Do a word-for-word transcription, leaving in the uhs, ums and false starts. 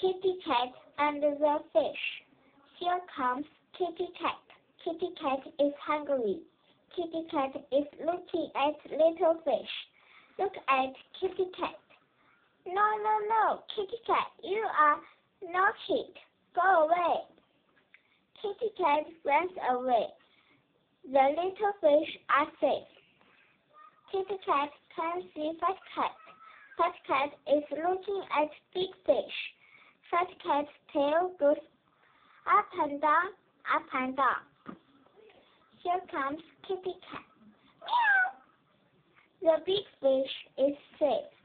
Kitty Cat and the Fish. Here comes Kitty Cat. Kitty Cat is hungry. Kitty Cat is looking at little fish. Look at Kitty Cat. No, no, no, Kitty Cat, you are naughty. Go away. Kitty Cat runs away. The little fish are safe. Kitty Cat can see Fat Cat. Fat Cat is looking at big fish. Fat Cat's tail goes up and down, up and down. Here comes Kitty Cat. Meow! The big fish is safe.